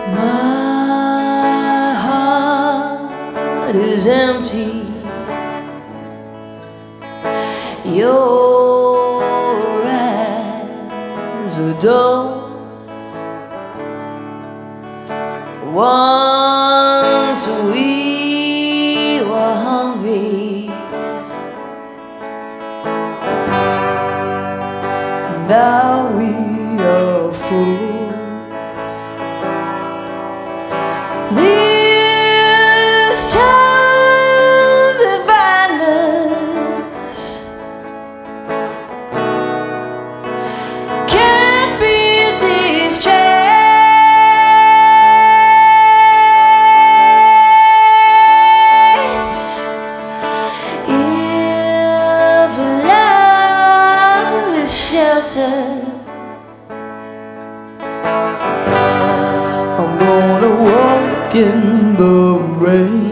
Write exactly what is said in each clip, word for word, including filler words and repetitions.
My heart is empty. Your eyes are dull. Once we were hungry, now we are full. These ties that bind us can't beat these chains. If love is shelter, I'm gonna walk in the rain.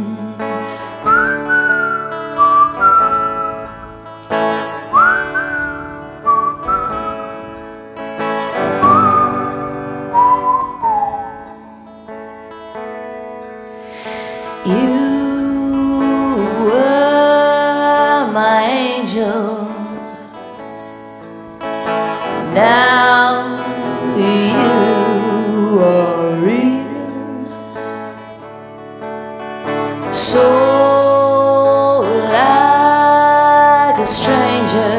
You were my angel. Now you are real. So like a stranger,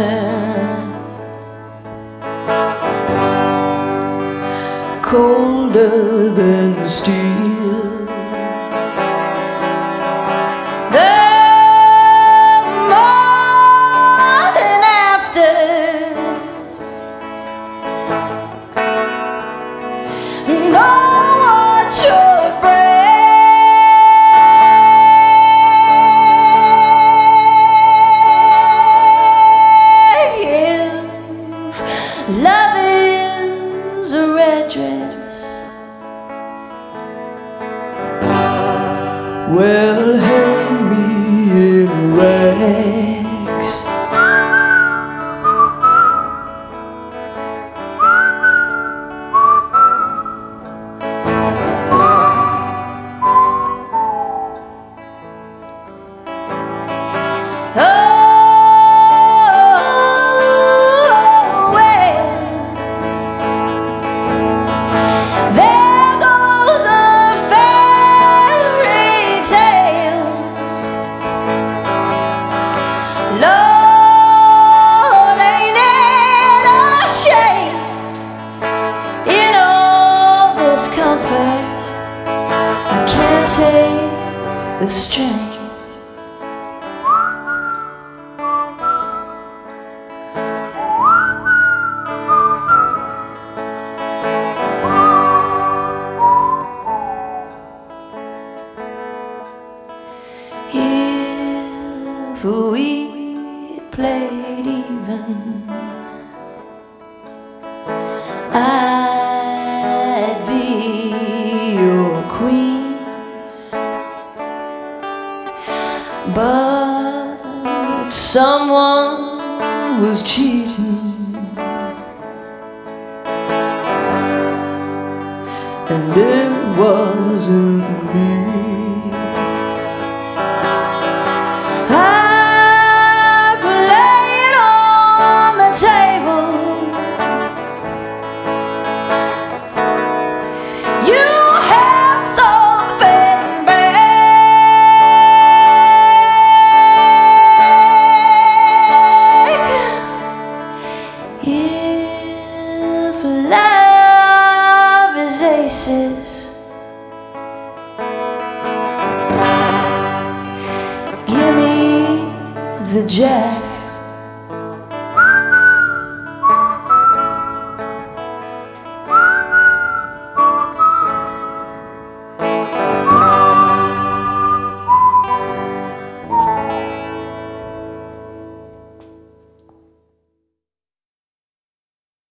colder than steel. The morning after, no one should break. If love is a red dress, well, hang me in rags. Oh, well, there goes a fairy tale. Lord, ain't it a shame? In all this comfort, I can't take the strain. If we played even, I'd be your queen. But someone was cheating, and it wasn't me. If love is aces, give me the jack.